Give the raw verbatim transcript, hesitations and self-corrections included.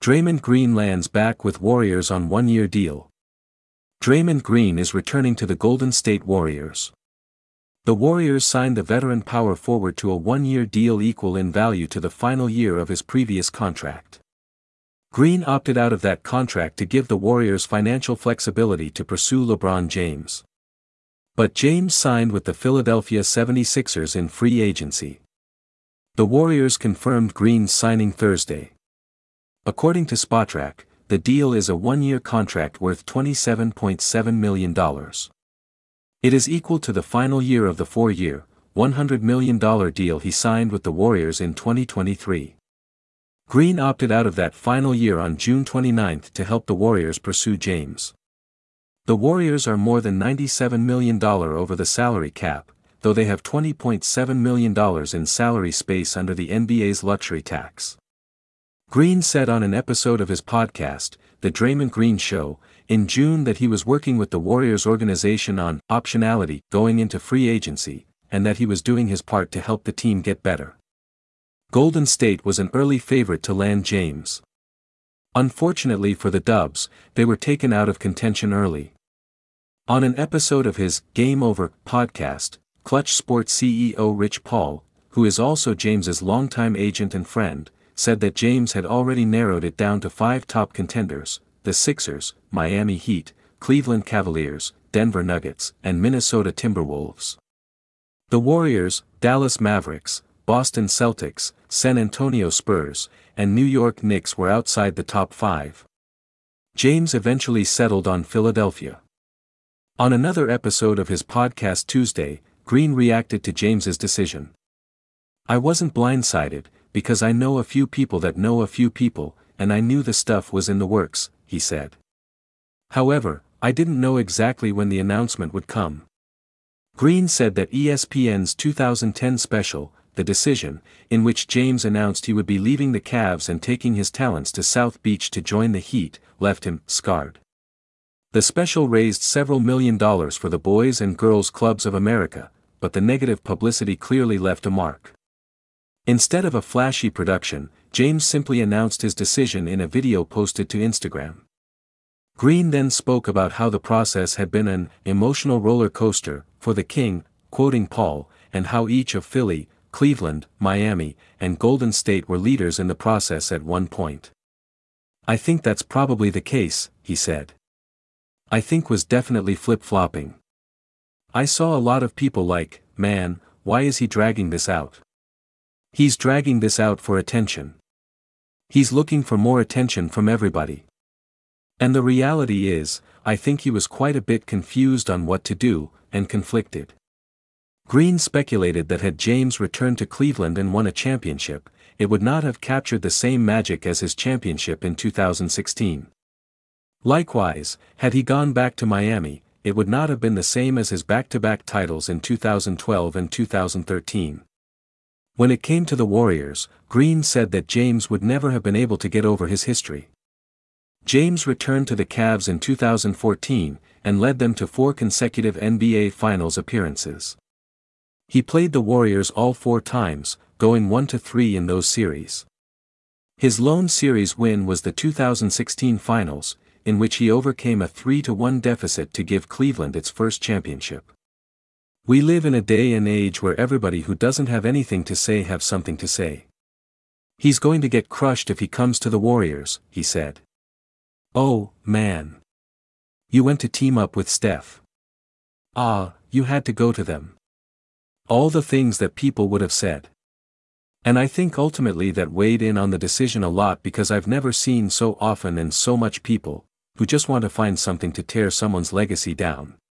Draymond Green lands back with Warriors on one-year deal. Draymond Green is returning to the Golden State Warriors. The Warriors signed the veteran power forward to a one-year deal equal in value to the final year of his previous contract. Green opted out of that contract to give the Warriors financial flexibility to pursue LeBron James. But James signed with the Philadelphia seventy-sixers in free agency. The Warriors confirmed Green's signing Thursday. According to Spotrac, the deal is a one-year contract worth twenty-seven point seven million dollars. It is equal to the final year of the four-year, one hundred million dollars deal he signed with the Warriors in twenty twenty-three. Green opted out of that final year on June twenty-ninth to help the Warriors pursue James. The Warriors are more than ninety-seven million dollars over the salary cap, though they have twenty point seven million dollars in salary space under the N B A's luxury tax. Green said on an episode of his podcast, The Draymond Green Show, in June that he was working with the Warriors organization on optionality going into free agency, and that he was doing his part to help the team get better. Golden State was an early favorite to land James. Unfortunately for the Dubs, they were taken out of contention early. On an episode of his Game Over podcast, Clutch Sports C E O Rich Paul, who is also James's longtime agent and friend, said that James had already narrowed it down to five top contenders: the Sixers, Miami Heat, Cleveland Cavaliers, Denver Nuggets, and Minnesota Timberwolves. The Warriors, Dallas Mavericks, Boston Celtics, San Antonio Spurs, and New York Knicks were outside the top five. James eventually settled on Philadelphia. On another episode of his podcast Tuesday, Green reacted to James's decision. "I wasn't blindsided, because I know a few people that know a few people, and I knew the stuff was in the works," he said. "However, I didn't know exactly when the announcement would come." Green said that E S P N's two thousand ten special, The Decision, in which James announced he would be leaving the Cavs and taking his talents to South Beach to join the Heat, left him scarred. The special raised several million dollars for the Boys and Girls Clubs of America, but the negative publicity clearly left a mark. Instead of a flashy production, James simply announced his decision in a video posted to Instagram. Green then spoke about how the process had been an emotional roller coaster for the King, quoting Paul, and how each of Philly, Cleveland, Miami, and Golden State were leaders in the process at one point. "I think that's probably the case," he said. "I think was definitely flip-flopping. I saw a lot of people like, man, why is he dragging this out? He's dragging this out for attention. He's looking for more attention from everybody." And the reality is, I think he was quite a bit confused on what to do, and conflicted. Green speculated that had James returned to Cleveland and won a championship, it would not have captured the same magic as his championship in two thousand sixteen. Likewise, had he gone back to Miami, it would not have been the same as his back-to-back titles in two thousand twelve and two thousand thirteen. When it came to the Warriors, Green said that James would never have been able to get over his history. James returned to the Cavs in two thousand fourteen, and led them to four consecutive N B A Finals appearances. He played the Warriors all four times, going one to three in those series. His lone series win was the two thousand sixteen Finals, in which he overcame a three to one deficit to give Cleveland its first championship. "We live in a day and age where everybody who doesn't have anything to say have something to say. He's going to get crushed if he comes to the Warriors," he said. "Oh, man. You went to team up with Steph. Ah, you had to go to them." All the things that people would have said. And I think ultimately that weighed in on the decision a lot, because I've never seen so often and so much people, who just want to find something to tear someone's legacy down.